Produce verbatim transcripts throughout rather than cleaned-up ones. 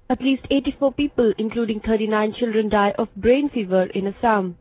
At least eighty-four people, including thirty-nine children, die of brain fever in Assam.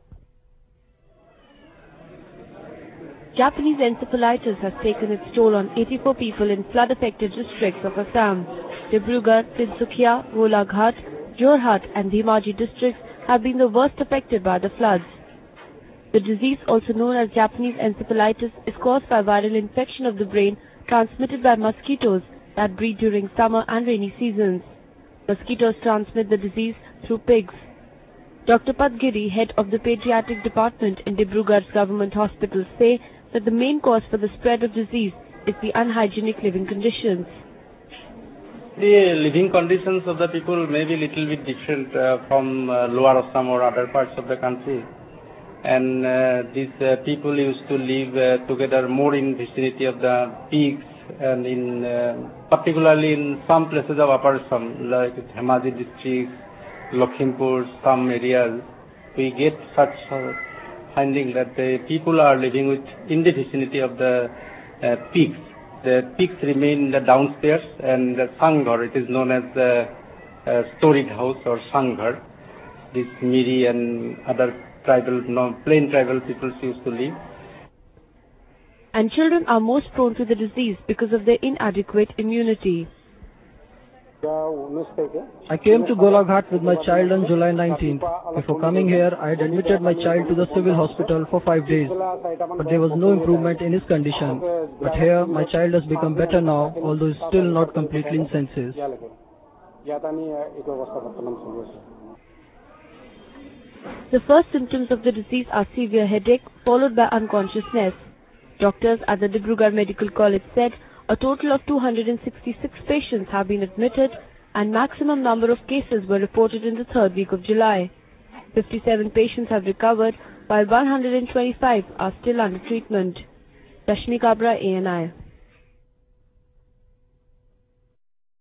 Japanese encephalitis has taken its toll on eighty-four people in flood-affected districts of Assam. Dibrugarh, Tinsukia, Golaghat, Jorhat and Dhemaji districts have been the worst affected by the floods. The disease, also known as Japanese encephalitis, is caused by viral infection of the brain transmitted by mosquitoes that breed during summer and rainy seasons. Mosquitoes transmit the disease through pigs. Doctor Padgiri, head of the pediatric department in Dibrugarh's government hospital, say that the main cause for the spread of disease is the unhygienic living conditions. The living conditions of the people may be little bit different uh, from uh, Lower Assam or other parts of the country. And uh, these uh, people used to live uh, together more in vicinity of the pigs, and in uh, particularly in some places of Upper Assam, like Dhemaji district, Lakhimpur, some areas, we get such uh, finding that the people are living with in the vicinity of the uh, pigs. The pigs remain in the downstairs, and the sanghar, it is known as the uh, storied house or sanghar. This Miri and other tribal, no, plain tribal peoples used to live. And children are most prone to the disease because of their inadequate immunity. I came to Golaghat with my child on July nineteenth. Before coming here, I had admitted my child to the civil hospital for five days, but there was no improvement in his condition. But here, my child has become better now, although he's still not completely in senses. The first symptoms of the disease are severe headache, followed by unconsciousness. Doctors at the Dibrugarh Medical College said a total of two hundred sixty-six patients have been admitted and maximum number of cases were reported in the third week of July. fifty-seven patients have recovered while one hundred twenty-five are still under treatment. Rashmi Kabra, A N I.